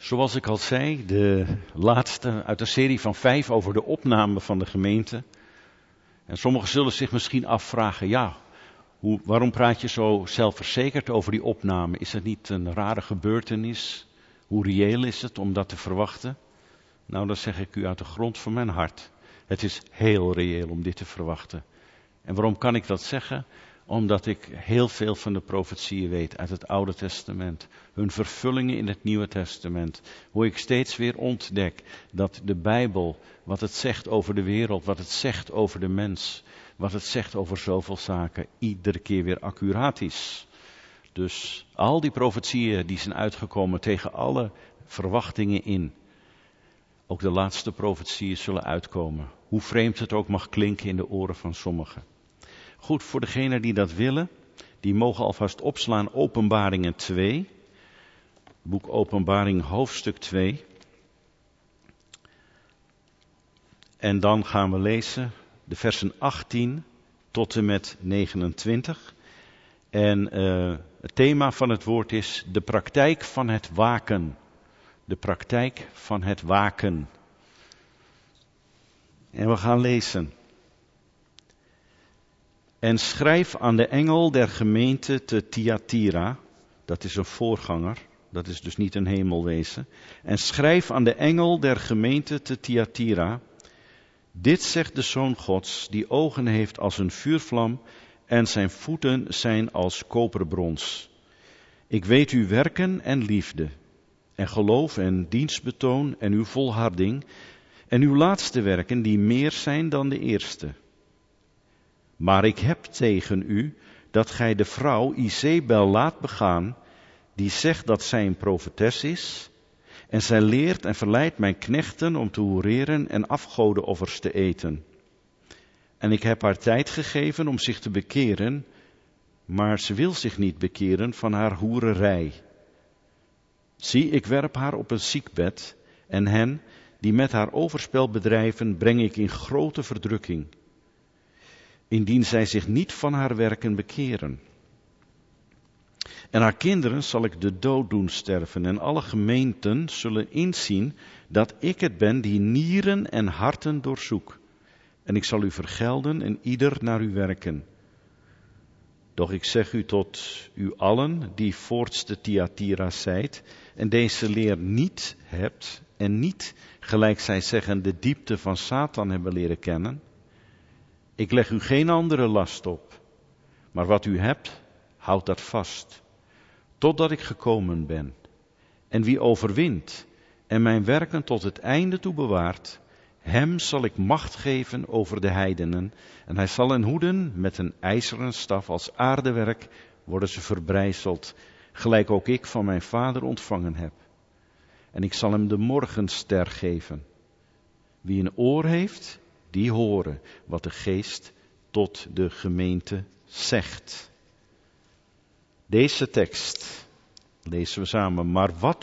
Zoals ik al zei, de laatste uit een serie van 5 over de opname van de gemeente. En sommigen zullen zich misschien afvragen, waarom praat je zo zelfverzekerd over die opname? Is het niet een rare gebeurtenis? Hoe reëel is het om dat te verwachten? Nou, dat zeg ik u uit de grond van mijn hart. Het is heel reëel om dit te verwachten. En waarom kan ik dat zeggen? Omdat ik heel veel van de profetieën weet uit het Oude Testament. Hun vervullingen in het Nieuwe Testament. Hoe ik steeds weer ontdek dat de Bijbel, wat het zegt over de wereld, wat het zegt over de mens, wat het zegt over zoveel zaken, iedere keer weer accuraat is. Dus al die profetieën die zijn uitgekomen tegen alle verwachtingen in. Ook de laatste profetieën zullen uitkomen. Hoe vreemd het ook mag klinken in de oren van sommigen. Goed, voor degenen die dat willen, die mogen alvast opslaan Openbaringen 2. Boek Openbaring hoofdstuk 2. En dan gaan we lezen de versen 18 tot en met 29. En het thema van het woord is de praktijk van het waken. De praktijk van het waken. En we gaan lezen. En schrijf aan de engel der gemeente te Thyatira, dat is een voorganger, dat is dus niet een hemelwezen. En schrijf aan de engel der gemeente te Thyatira, dit zegt de Zoon Gods, die ogen heeft als een vuurvlam en zijn voeten zijn als koperbrons. Ik weet uw werken en liefde, en geloof en dienstbetoon en uw volharding, en uw laatste werken die meer zijn dan de eerste. Maar ik heb tegen u dat gij de vrouw Izebel laat begaan, die zegt dat zij een profetes is, en zij leert en verleidt mijn knechten om te hoereren en afgodenoffers te eten. En ik heb haar tijd gegeven om zich te bekeren, maar ze wil zich niet bekeren van haar hoererij. Zie, ik werp haar op een ziekbed, en hen die met haar overspel bedrijven, breng ik in grote verdrukking. Indien zij zich niet van haar werken bekeren. En haar kinderen zal ik de dood doen sterven, en alle gemeenten zullen inzien dat ik het ben die nieren en harten doorzoek. En ik zal u vergelden en ieder naar uw werken. Doch ik zeg u tot u allen, die voorts te Thyatira zijt, en deze leer niet hebt, en niet, gelijk zij zeggen, de diepte van Satan hebben leren kennen. Ik leg u geen andere last op, maar wat u hebt, houd dat vast, totdat ik gekomen ben. En wie overwint en mijn werken tot het einde toe bewaart, hem zal ik macht geven over de heidenen, en hij zal hen hoeden met een ijzeren staf als aardewerk, worden ze verbrijzeld, gelijk ook ik van mijn Vader ontvangen heb. En ik zal hem de morgenster geven. Wie een oor heeft, die horen wat de Geest tot de gemeente zegt. Deze tekst lezen we samen. Maar wat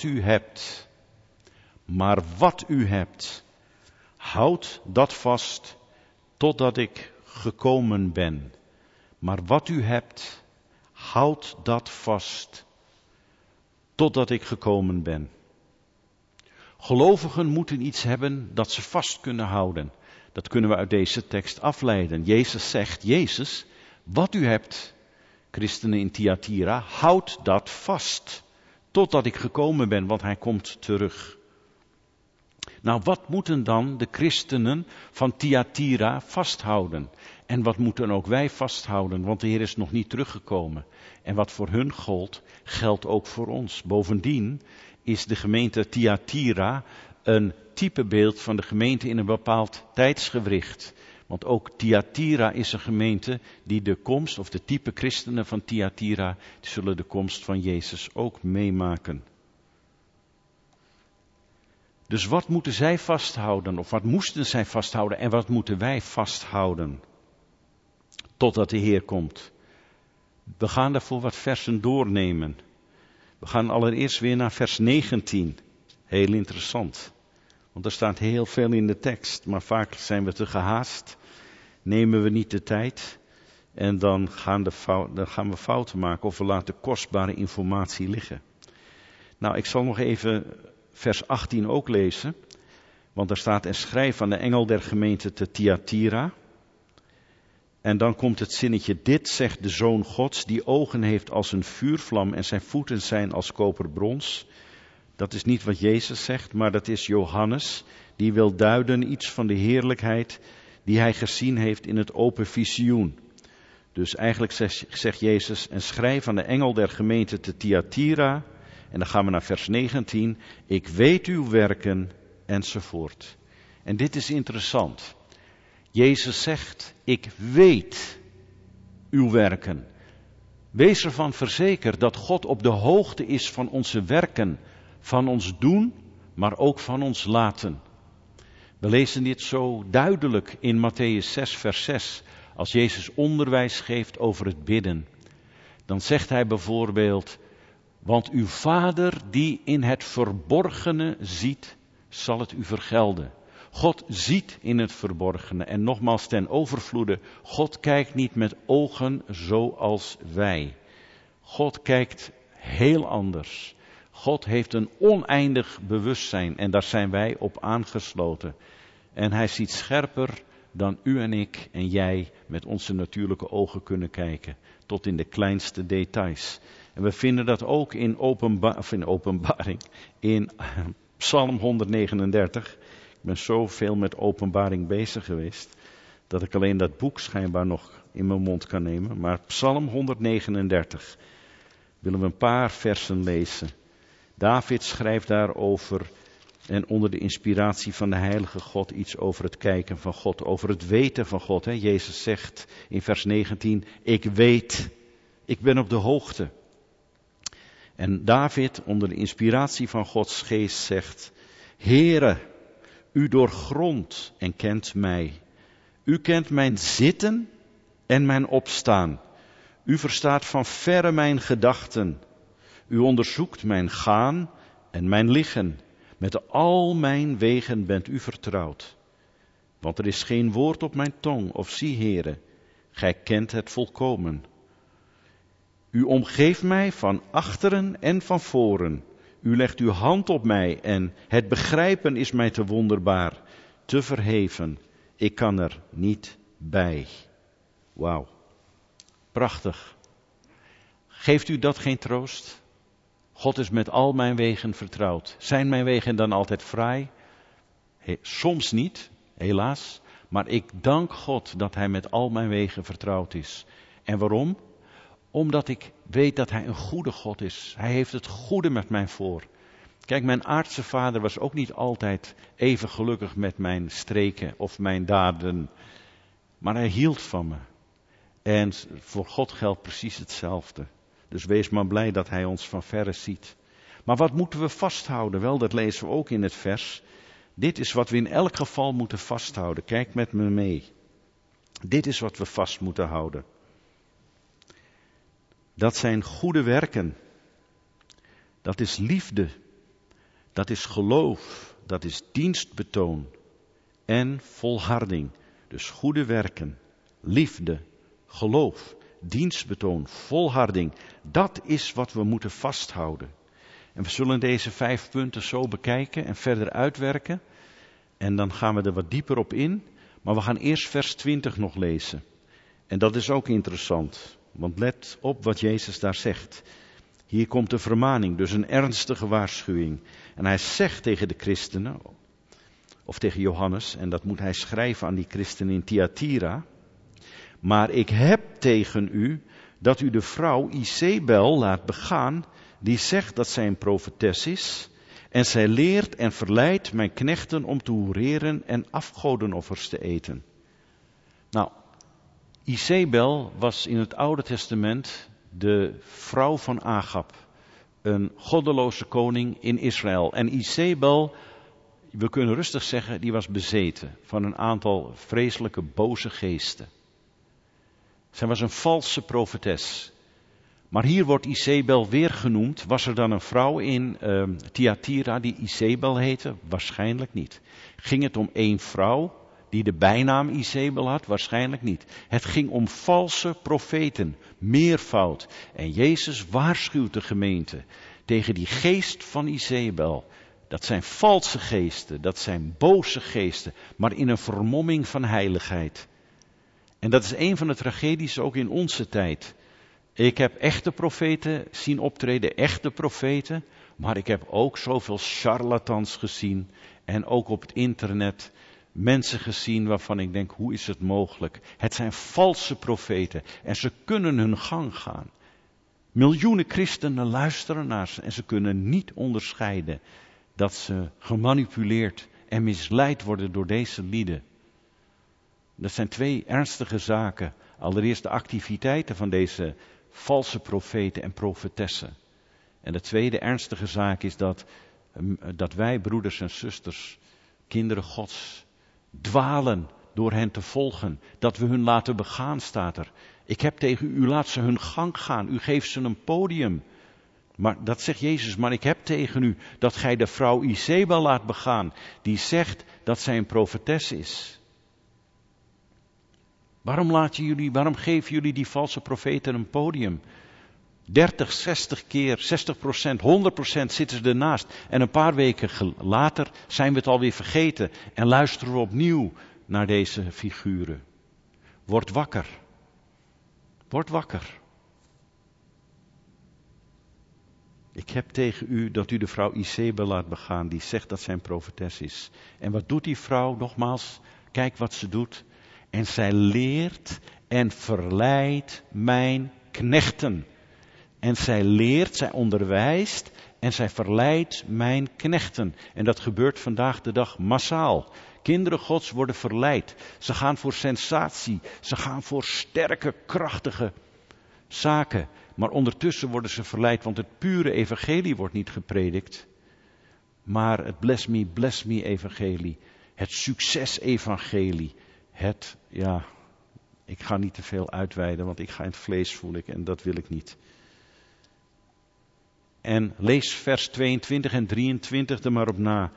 u hebt, houd dat vast totdat ik gekomen ben. Maar wat u hebt, houd dat vast totdat ik gekomen ben. Gelovigen moeten iets hebben dat ze vast kunnen houden. Dat kunnen we uit deze tekst afleiden. Jezus zegt, wat u hebt, christenen in Thyatira, houd dat vast. Totdat ik gekomen ben, want hij komt terug. Nou, wat moeten dan de christenen van Thyatira vasthouden? En wat moeten ook wij vasthouden, want de Heer is nog niet teruggekomen. En wat voor hun gold, geldt ook voor ons. Bovendien is de gemeente Thyatira een typebeeld van de gemeente in een bepaald tijdsgewricht. Want ook Thyatira is een gemeente die de komst, of de type christenen van Thyatira, die zullen de komst van Jezus ook meemaken. Dus wat moeten zij vasthouden, of wat moesten zij vasthouden en wat moeten wij vasthouden? Totdat de Heer komt. We gaan daarvoor wat versen doornemen. We gaan allereerst weer naar vers 19. Heel interessant. Want er staat heel veel in de tekst, maar vaak zijn we te gehaast. Nemen we niet de tijd en dan gaan we fouten maken of we laten kostbare informatie liggen. Nou, ik zal nog even vers 18 ook lezen. Want daar staat, en schrijf aan de engel der gemeente te Thyatira. En dan komt het zinnetje, dit zegt de Zoon Gods, die ogen heeft als een vuurvlam en zijn voeten zijn als koperbrons. Dat is niet wat Jezus zegt, maar dat is Johannes, die wil duiden iets van de heerlijkheid die hij gezien heeft in het open visioen. Dus eigenlijk zegt Jezus, en schrijf aan de engel der gemeente te Thyatira, en dan gaan we naar vers 19, ik weet uw werken, enzovoort. En dit is interessant. Jezus zegt, ik weet uw werken. Wees ervan verzekerd dat God op de hoogte is van onze werken, van ons doen, maar ook van ons laten. We lezen dit zo duidelijk in Mattheüs 6, vers 6. Als Jezus onderwijs geeft over het bidden, dan zegt hij bijvoorbeeld, want uw Vader die in het verborgene ziet, zal het u vergelden. God ziet in het verborgene en nogmaals ten overvloede, God kijkt niet met ogen zoals wij. God kijkt heel anders. God heeft een oneindig bewustzijn en daar zijn wij op aangesloten. En hij ziet scherper dan u en ik en jij met onze natuurlijke ogen kunnen kijken, tot in de kleinste details. En we vinden dat ook in openbaring, in Psalm 139. Ik ben zoveel met openbaring bezig geweest, dat ik alleen dat boek schijnbaar nog in mijn mond kan nemen. Maar Psalm 139 willen we een paar versen lezen. David schrijft daarover en onder de inspiratie van de Heilige God iets over het kijken van God, over het weten van God. Jezus zegt in vers 19, ik weet, ik ben op de hoogte. En David onder de inspiratie van Gods geest zegt, Heere, u doorgrondt en kent mij. U kent mijn zitten en mijn opstaan. U verstaat van verre mijn gedachten. U onderzoekt mijn gaan en mijn liggen. Met al mijn wegen bent u vertrouwd. Want er is geen woord op mijn tong, of zie, Heere, gij kent het volkomen. U omgeeft mij van achteren en van voren. U legt uw hand op mij en het begrijpen is mij te wonderbaar, te verheven. Ik kan er niet bij. Wauw, prachtig. Geeft u dat geen troost? God is met al mijn wegen vertrouwd. Zijn mijn wegen dan altijd fraai? Soms niet, helaas. Maar ik dank God dat Hij met al mijn wegen vertrouwd is. En waarom? Omdat ik weet dat Hij een goede God is. Hij heeft het goede met mij voor. Kijk, mijn aardse vader was ook niet altijd even gelukkig met mijn streken of mijn daden. Maar hij hield van me. En voor God geldt precies hetzelfde. Dus wees maar blij dat Hij ons van verre ziet. Maar wat moeten we vasthouden? Wel, dat lezen we ook in het vers. Dit is wat we in elk geval moeten vasthouden. Kijk met me mee. Dit is wat we vast moeten houden. Dat zijn goede werken. Dat is liefde. Dat is geloof. Dat is dienstbetoon. En volharding. Dus goede werken. Liefde. Geloof. Dienstbetoon. Volharding. Dat is wat we moeten vasthouden. En we zullen deze 5 punten zo bekijken en verder uitwerken. En dan gaan we er wat dieper op in. Maar we gaan eerst vers 20 nog lezen. En dat is ook interessant. Want let op wat Jezus daar zegt. Hier komt een vermaning, dus een ernstige waarschuwing. En hij zegt tegen de christenen, of tegen Johannes, en dat moet hij schrijven aan die christenen in Thyatira. Maar ik heb tegen u dat u de vrouw Izebel laat begaan, die zegt dat zij een profetes is. En zij leert en verleidt mijn knechten om te hoereren en afgodenoffers te eten. Nou, Izebel was in het Oude Testament de vrouw van Agab, een goddeloze koning in Israël. En Izebel, we kunnen rustig zeggen, die was bezeten van een aantal vreselijke boze geesten. Zij was een valse profetes. Maar hier wordt Izebel weer genoemd. Was er dan een vrouw in Thyatira die Izebel heette? Waarschijnlijk niet. Ging het om één vrouw die de bijnaam Izebel had? Waarschijnlijk niet. Het ging om valse profeten, meervoud. En Jezus waarschuwt de gemeente tegen die geest van Izebel. Dat zijn valse geesten, dat zijn boze geesten, maar in een vermomming van heiligheid. En dat is een van de tragedies ook in onze tijd. Ik heb echte profeten zien optreden, echte profeten, maar ik heb ook zoveel charlatans gezien en ook op het internet mensen gezien waarvan ik denk, hoe is het mogelijk? Het zijn valse profeten en ze kunnen hun gang gaan. Miljoenen christenen luisteren naar ze en ze kunnen niet onderscheiden dat ze gemanipuleerd en misleid worden door deze lieden. Dat zijn twee ernstige zaken. Allereerst de activiteiten van deze valse profeten en profetessen. En de tweede ernstige zaak is dat wij, broeders en zusters, kinderen Gods, dwalen door hen te volgen. Dat we hun laten begaan, staat er. Ik heb tegen u, laat ze hun gang gaan. U geeft ze een podium. Maar dat zegt Jezus, maar ik heb tegen u dat gij de vrouw Izebel laat begaan. Die zegt dat zij een profetes is. Waarom geven jullie die valse profeten een podium? 30, 60 keer, 60%, 100% zitten ze ernaast. En een paar weken later zijn we het alweer vergeten. En luisteren we opnieuw naar deze figuren. Word wakker. Word wakker. Ik heb tegen u dat u de vrouw Izebel laat begaan. Die zegt dat zij een profetes is. En wat doet die vrouw? Nogmaals, kijk wat ze doet. En zij leert en verleidt mijn knechten. En zij leert, zij onderwijst en zij verleidt mijn knechten. En dat gebeurt vandaag de dag massaal. Kinderen Gods worden verleid. Ze gaan voor sensatie. Ze gaan voor sterke, krachtige zaken. Maar ondertussen worden ze verleid, want het pure evangelie wordt niet gepredikt. Maar het bless me evangelie. Het succes evangelie. Ik ga niet te veel uitweiden, want ik ga in het vlees, voel ik, en dat wil ik niet. En lees vers 22 en 23 er maar op na.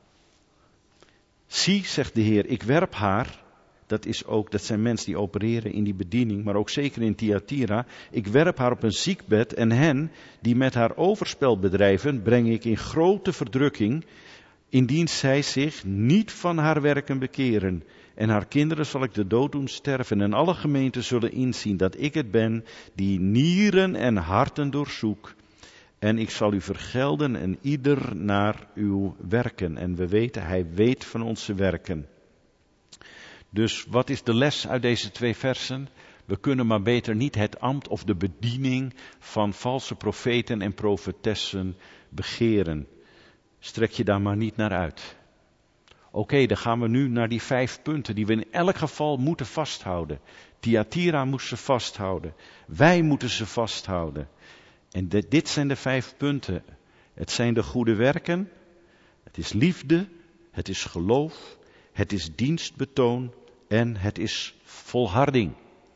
Zie, zegt de Heer, ik werp haar, dat zijn mensen die opereren in die bediening, maar ook zeker in Thyatira. Ik werp haar op een ziekbed en hen die met haar overspel bedrijven, breng ik in grote verdrukking, indien zij zich niet van haar werken bekeren. En haar kinderen zal ik de dood doen sterven. En alle gemeenten zullen inzien dat ik het ben die nieren en harten doorzoek. En ik zal u vergelden en ieder naar uw werken. En we weten, hij weet van onze werken. Dus wat is de les uit deze 2 versen? We kunnen maar beter niet het ambt of de bediening van valse profeten en profetessen begeren. Strek je daar maar niet naar uit. Oké, dan gaan we nu naar die 5 punten die we in elk geval moeten vasthouden. Thyatira moest ze vasthouden. Wij moeten ze vasthouden. En dit zijn de 5 punten. Het zijn de goede werken. Het is liefde. Het is geloof. Het is dienstbetoon. En het is volharding.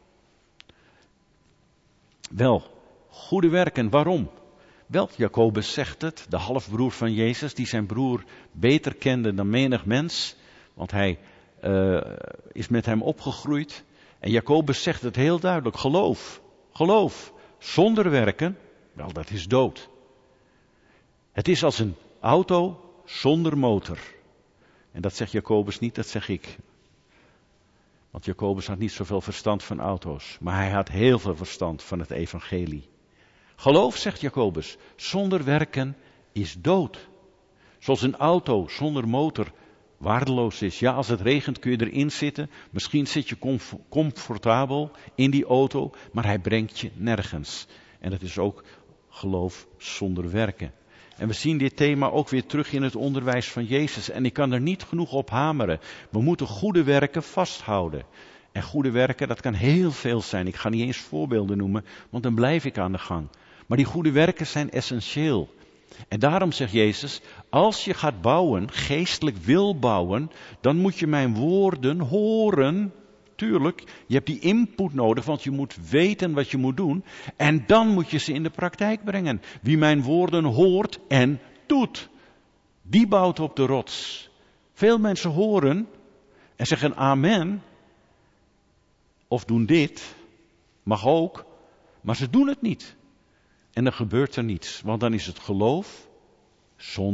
Wel, goede werken, waarom? Wel, Jacobus zegt het, de halfbroer van Jezus, die zijn broer beter kende dan menig mens, want hij is met hem opgegroeid. En Jacobus zegt het heel duidelijk, geloof, zonder werken, wel, dat is dood. Het is als een auto zonder motor. En dat zegt Jacobus niet, dat zeg ik. Want Jacobus had niet zoveel verstand van auto's, maar hij had heel veel verstand van het evangelie. Geloof, zegt Jacobus, zonder werken is dood. Zoals een auto zonder motor waardeloos is. Ja, als het regent kun je erin zitten. Misschien zit je comfortabel in die auto, maar hij brengt je nergens. En dat is ook geloof zonder werken. En we zien dit thema ook weer terug in het onderwijs van Jezus. En ik kan er niet genoeg op hameren. We moeten goede werken vasthouden. En goede werken, dat kan heel veel zijn. Ik ga niet eens voorbeelden noemen, want dan blijf ik aan de gang. Maar die goede werken zijn essentieel. En daarom zegt Jezus, als je gaat bouwen, geestelijk wil bouwen, dan moet je mijn woorden horen. Tuurlijk, je hebt die input nodig, want je moet weten wat je moet doen. En dan moet je ze in de praktijk brengen. Wie mijn woorden hoort en doet, die bouwt op de rots. Veel mensen horen en zeggen amen. Of doen dit, mag ook, maar ze doen het niet. En dan gebeurt er niets, want dan is het geloof zonder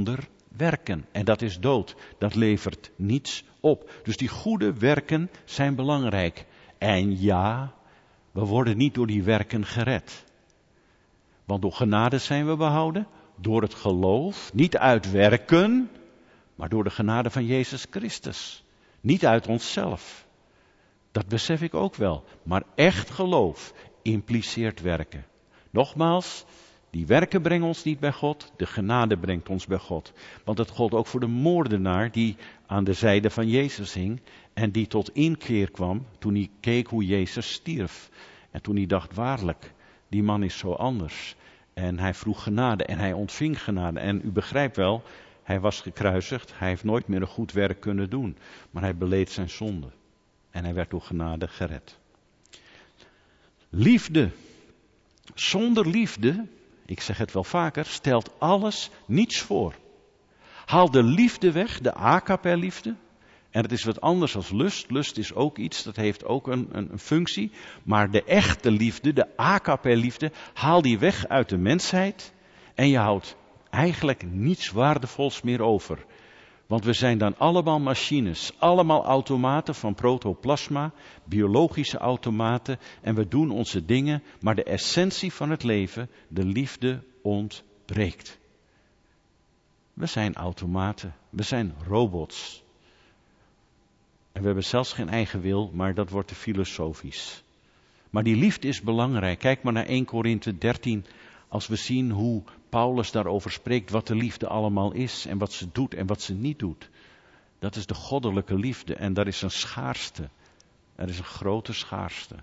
werken. En dat is dood. Dat levert niets op. Dus die goede werken zijn belangrijk. En ja, we worden niet door die werken gered. Want door genade zijn we behouden. Door het geloof. Niet uit werken. Maar door de genade van Jezus Christus. Niet uit onszelf. Dat besef ik ook wel. Maar echt geloof impliceert werken. Nogmaals, die werken brengen ons niet bij God. De genade brengt ons bij God. Want het gold ook voor de moordenaar die aan de zijde van Jezus hing. En die tot inkeer kwam toen hij keek hoe Jezus stierf. En toen hij dacht, waarlijk, die man is zo anders. En hij vroeg genade en hij ontving genade. En u begrijpt wel, hij was gekruisigd. Hij heeft nooit meer een goed werk kunnen doen. Maar hij beleed zijn zonde. En hij werd door genade gered. Liefde. Zonder liefde, ik zeg het wel vaker, stelt alles niets voor. Haal de liefde weg, de agape-liefde. En het is wat anders als lust. Lust is ook iets, dat heeft ook een functie. Maar de echte liefde, de agape-liefde, haal die weg uit de mensheid. En je houdt eigenlijk niets waardevols meer over. Want we zijn dan allemaal machines, allemaal automaten van protoplasma, biologische automaten. En we doen onze dingen, maar de essentie van het leven, de liefde, ontbreekt. We zijn automaten, we zijn robots. En we hebben zelfs geen eigen wil, maar dat wordt te filosofisch. Maar die liefde is belangrijk. Kijk maar naar 1 Korinthe 13, als we zien hoe Paulus daarover spreekt, wat de liefde allemaal is en wat ze doet en wat ze niet doet. Dat is de goddelijke liefde en daar is een schaarste. Er is een grote schaarste.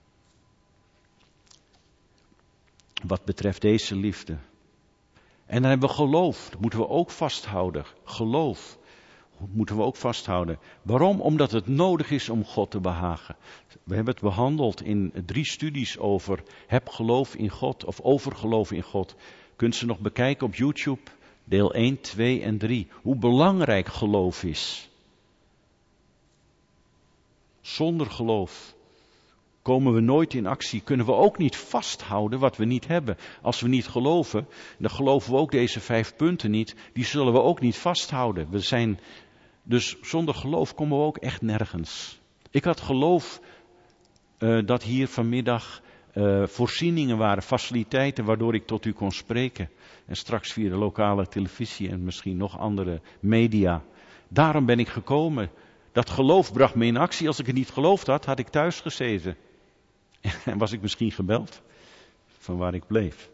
Wat betreft deze liefde. En dan hebben we geloof, dat moeten we ook vasthouden. Geloof moeten we ook vasthouden. Waarom? Omdat het nodig is om God te behagen. We hebben het behandeld in 3 studies over heb geloof in God of over geloof in God. Kunt ze nog bekijken op YouTube, deel 1, 2 en 3. Hoe belangrijk geloof is. Zonder geloof komen we nooit in actie. Kunnen we ook niet vasthouden wat we niet hebben. Als we niet geloven, dan geloven we ook deze 5 punten niet. Die zullen we ook niet vasthouden. Dus zonder geloof komen we ook echt nergens. Ik had geloof dat hier vanmiddag voorzieningen waren, faciliteiten waardoor ik tot u kon spreken. En straks via de lokale televisie en misschien nog andere media. Daarom ben ik gekomen. Dat geloof bracht me in actie. Als ik het niet geloofd had, had ik thuis gezeten. En was ik misschien gebeld van waar ik bleef.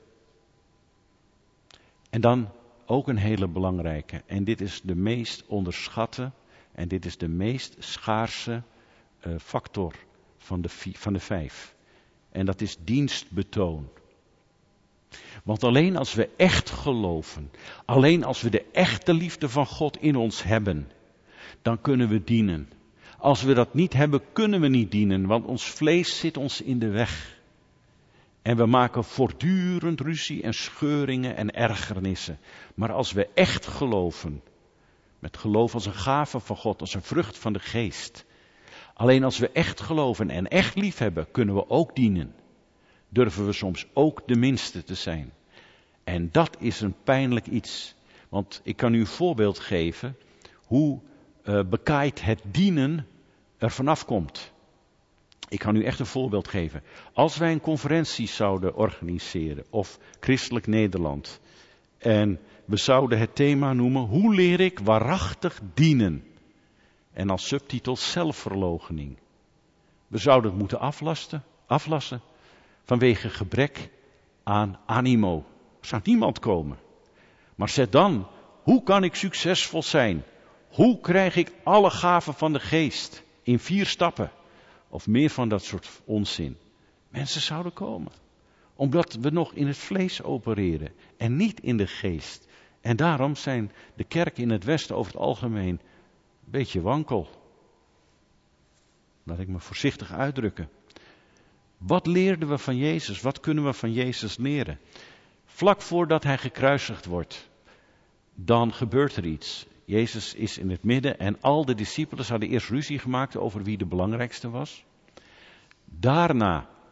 En dan ook een hele belangrijke. En dit is de meest onderschatte en dit is de meest schaarse factor van de 5. En dat is dienstbetoon. Want alleen als we echt geloven, alleen als we de echte liefde van God in ons hebben, dan kunnen we dienen. Als we dat niet hebben, kunnen we niet dienen, want ons vlees zit ons in de weg. En we maken voortdurend ruzie en scheuringen en ergernissen. Maar als we echt geloven, met geloof als een gave van God, als een vrucht van de geest. Alleen als we echt geloven en echt lief hebben, kunnen we ook dienen. Durven we soms ook de minste te zijn. En dat is een pijnlijk iets. Want ik kan u een voorbeeld geven hoe bekaaid het dienen er vanaf komt. Ik kan u echt een voorbeeld geven. Als wij een conferentie zouden organiseren, of Christelijk Nederland, en we zouden het thema noemen, hoe leer ik waarachtig dienen? En als subtitel zelfverloochening. We zouden het moeten aflassen vanwege gebrek aan animo. Er zou niemand komen. Maar zet dan, hoe kan ik succesvol zijn? Hoe krijg ik alle gaven van de geest in 4 stappen? Of meer van dat soort onzin. Mensen zouden komen. Omdat we nog in het vlees opereren. En niet in de geest. En daarom zijn de kerken in het Westen over het algemeen een beetje wankel. Laat ik me voorzichtig uitdrukken. Wat leerden we van Jezus? Wat kunnen we van Jezus leren? Vlak voordat hij gekruisigd wordt, dan gebeurt er iets. Jezus is in het midden en al de discipelen hadden eerst ruzie gemaakt over wie de belangrijkste was. Daarna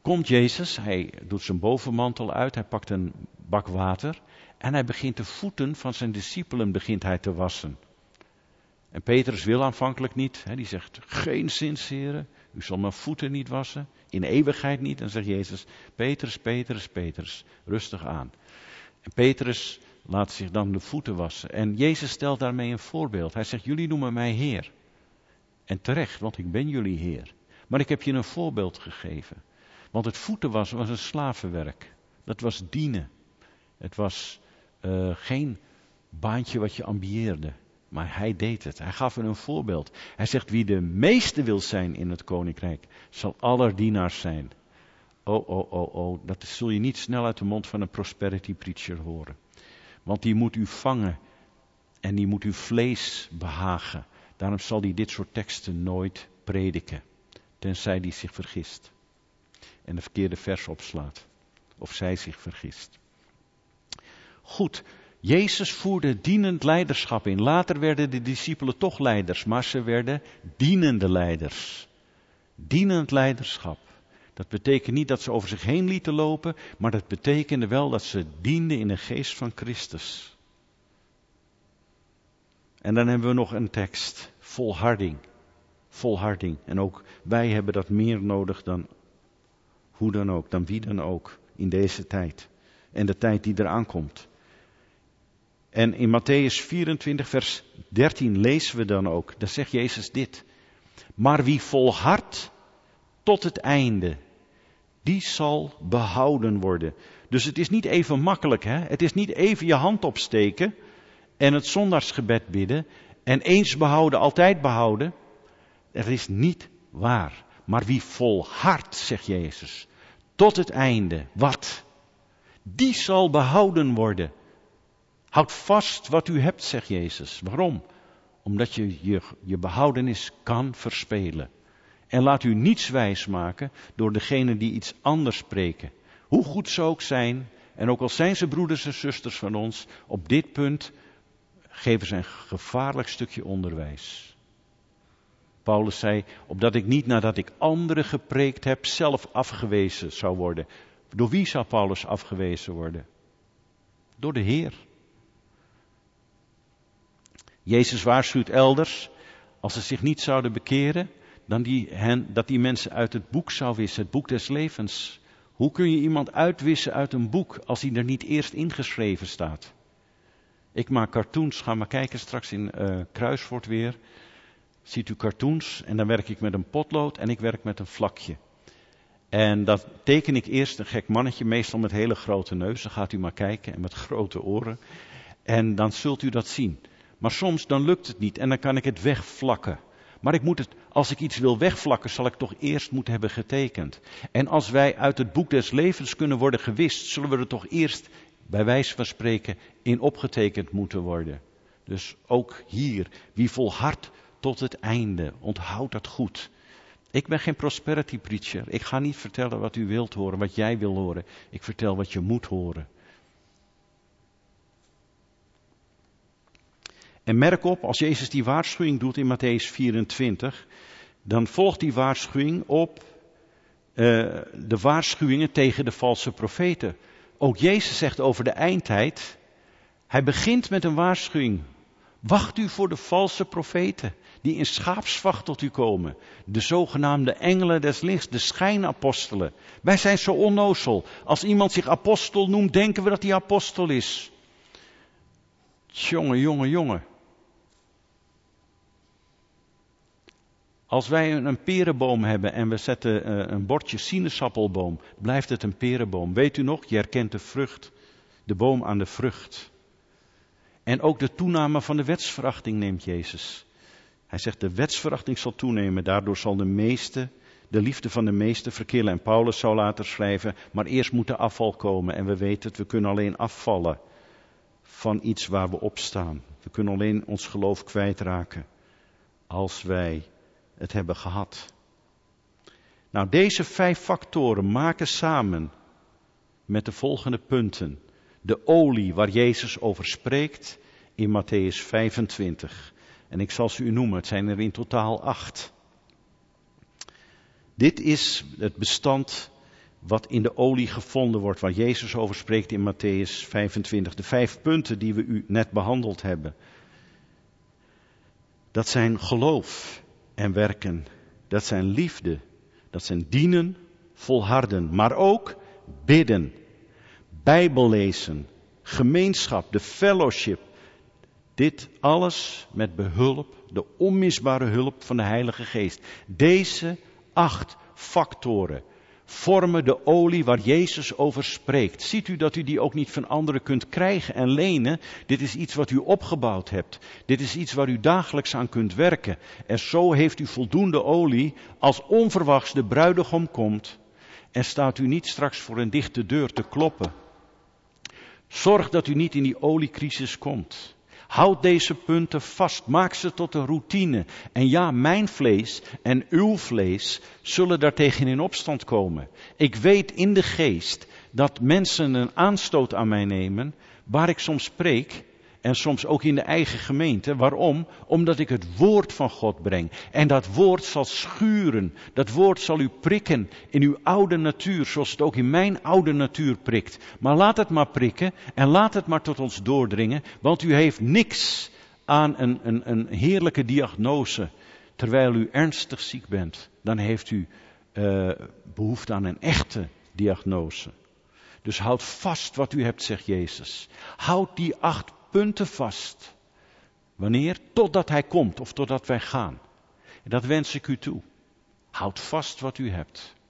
komt Jezus, hij doet zijn bovenmantel uit, hij pakt een bak water en hij begint de voeten van zijn discipelen te wassen. En Petrus wil aanvankelijk niet, die zegt, geen zins, heren, u zal mijn voeten niet wassen, in eeuwigheid niet. En zegt Jezus, Petrus, rustig aan. En Petrus laat zich dan de voeten wassen. En Jezus stelt daarmee een voorbeeld. Hij zegt, jullie noemen mij Heer. En terecht, want ik ben jullie Heer. Maar ik heb je een voorbeeld gegeven. Want het voeten wassen was een slavenwerk. Dat was dienen. Het was geen baantje wat je ambieerde. Maar hij deed het. Hij gaf een voorbeeld. Hij zegt, wie de meeste wil zijn in het koninkrijk, zal aller dienaars zijn. Dat zul je niet snel uit de mond van een prosperity preacher horen. Want die moet u vangen en die moet uw vlees behagen. Daarom zal hij dit soort teksten nooit prediken. Tenzij die zich vergist. En de verkeerde vers opslaat. Of zij zich vergist. Goed, Jezus voerde dienend leiderschap in. Later werden de discipelen toch leiders, maar ze werden dienende leiders. Dienend leiderschap. Dat betekent niet dat ze over zich heen lieten lopen, maar dat betekende wel dat ze dienden in de geest van Christus. En dan hebben we nog een tekst, volharding. Volharding. En ook wij hebben dat meer nodig dan hoe dan ook, dan wie dan ook in deze tijd. En de tijd die eraan komt. En in Matthäus 24 vers 13 lezen we dan ook, daar zegt Jezus dit. Maar wie volhardt tot het einde, die zal behouden worden. Dus het is niet even makkelijk, hè? Het is niet even je hand opsteken en het zondagsgebed bidden en eens behouden, altijd behouden. Dat is niet waar. Maar wie volhardt, zegt Jezus, tot het einde, wat? Die zal behouden worden. Houd vast wat u hebt, zegt Jezus. Waarom? Omdat je behoudenis kan verspelen. En laat u niets wijsmaken door degene die iets anders spreken. Hoe goed ze ook zijn, en ook al zijn ze broeders en zusters van ons, op dit punt geven ze een gevaarlijk stukje onderwijs. Paulus zei, opdat ik niet nadat ik anderen gepreekt heb, zelf afgewezen zou worden. Door wie zou Paulus afgewezen worden? Door de Heer. Jezus waarschuwt elders, als ze zich niet zouden bekeren, dan dat die mensen uit het boek zou wissen, het boek des levens. Hoe kun je iemand uitwissen uit een boek als hij er niet eerst ingeschreven staat? Ik maak cartoons, ga maar kijken straks in Kruisvoort weer. Ziet u cartoons en dan werk ik met een potlood en ik werk met een vlakje. En dat teken ik eerst een gek mannetje, meestal met hele grote neus. Dan gaat u maar kijken en met grote oren. En dan zult u dat zien. Maar soms dan lukt het niet en dan kan ik het wegvlakken. Maar als ik iets wil wegvlakken, zal ik toch eerst moeten hebben getekend. En als wij uit het boek des levens kunnen worden gewist, zullen we er toch eerst, bij wijze van spreken, in opgetekend moeten worden. Dus ook hier, wie volhardt tot het einde, onthoud dat goed. Ik ben geen prosperity preacher. Ik ga niet vertellen wat u wilt horen, wat jij wil horen. Ik vertel wat je moet horen. En merk op, als Jezus die waarschuwing doet in Matthäus 24, dan volgt die waarschuwing op de waarschuwingen tegen de valse profeten. Ook Jezus zegt over de eindtijd, hij begint met een waarschuwing. Wacht u voor de valse profeten, die in schaapsvacht tot u komen. De zogenaamde engelen des lichts, de schijnapostelen. Wij zijn zo onnozel. Als iemand zich apostel noemt, denken we dat hij apostel is. Jongen. Als wij een perenboom hebben en we zetten een bordje sinaasappelboom, blijft het een perenboom. Weet u nog, je herkent de vrucht, de boom aan de vrucht. En ook de toename van de wetsverachting neemt Jezus. Hij zegt de wetsverachting zal toenemen, daardoor zal de liefde van de meeste verkillen. En Paulus zou later schrijven, maar eerst moet de afval komen. En we weten het, we kunnen alleen afvallen van iets waar we op staan. We kunnen alleen ons geloof kwijtraken als wij het hebben gehad. Nou, deze 5 factoren maken samen met de volgende punten de olie waar Jezus over spreekt in Matthäus 25. En ik zal ze u noemen, het zijn er in totaal 8. Dit is het bestand wat in de olie gevonden wordt, waar Jezus over spreekt in Matthäus 25. De 5 punten die we u net behandeld hebben. Dat zijn geloof en werken. Dat zijn liefde. Dat zijn dienen, volharden. Maar ook bidden, Bijbel lezen, gemeenschap, de fellowship. Dit alles met behulp, de onmisbare hulp van de Heilige Geest. Deze 8 factoren vormen de olie waar Jezus over spreekt. Ziet u dat u die ook niet van anderen kunt krijgen en lenen? Dit is iets wat u opgebouwd hebt. Dit is iets waar u dagelijks aan kunt werken. En zo heeft u voldoende olie als onverwachts de bruidegom komt. En staat u niet straks voor een dichte deur te kloppen. Zorg dat u niet in die oliecrisis komt. Houd deze punten vast, maak ze tot een routine. En ja, mijn vlees en uw vlees zullen daartegen in opstand komen. Ik weet in de geest dat mensen een aanstoot aan mij nemen, waar ik soms spreek, en soms ook in de eigen gemeente. Waarom? Omdat ik het woord van God breng. En dat woord zal schuren, dat woord zal u prikken in uw oude natuur, zoals het ook in mijn oude natuur prikt. Maar laat het maar prikken en laat het maar tot ons doordringen, want u heeft niks aan een heerlijke diagnose, terwijl u ernstig ziek bent. Dan heeft u behoefte aan een echte diagnose. Dus houd vast wat u hebt, zegt Jezus. Houd die 8 punten vast. Wanneer? Totdat hij komt of totdat wij gaan. En dat wens ik u toe. Houd vast wat u hebt.